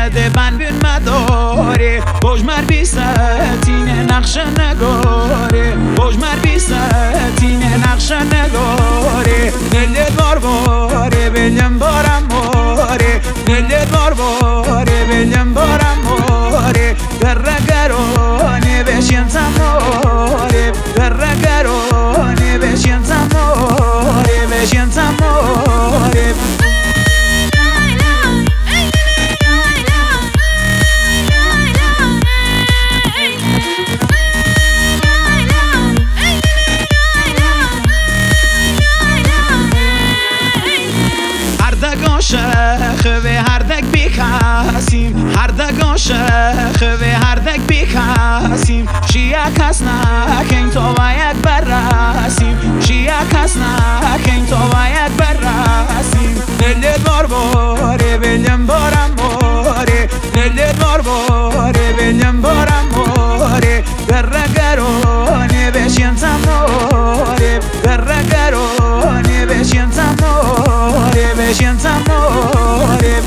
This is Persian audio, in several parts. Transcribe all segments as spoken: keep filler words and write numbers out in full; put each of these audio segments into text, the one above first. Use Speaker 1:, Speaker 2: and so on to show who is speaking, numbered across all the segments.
Speaker 1: ده بن بین مداره بجمر بیستینه نقش نگاره بجمر بیستینه نقش نگاره دلت بار باره بلیم بارم باره دلت بار باره بلیم بارم باره درگرانه بشین تماره درگرانه بشین تماره بشین تماره عاشق و هردک بیکاسیم هردک عاشق و هردک بیکاسیم شیعه کس نکن تو باید برسیم شیعه کس نکن تو باید برسیم دلت بار باره بلیم بارم باره دلت بار باره بلیم بارم باره درگرانه بشین تماره درگرانه بشین تماره بشین تماره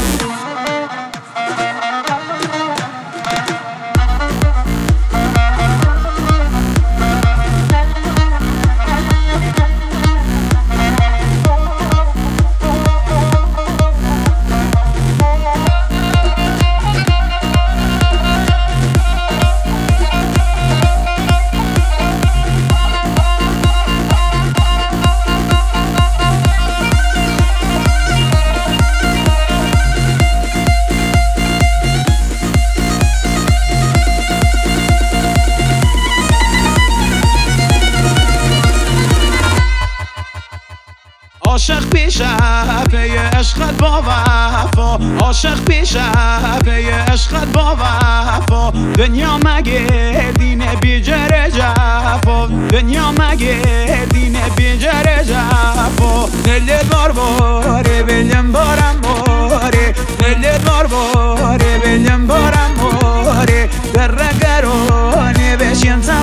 Speaker 1: عاشق پیشه پی عشقت با وفا عاشق پیشه پی عشقت با وفا دنیا مگه دین بیجر جفا دنیا مگه دین بیجر جفا دلت بار باره بلیم بارم باره دلت بار باره بلیم بارم باره درگرانه بشین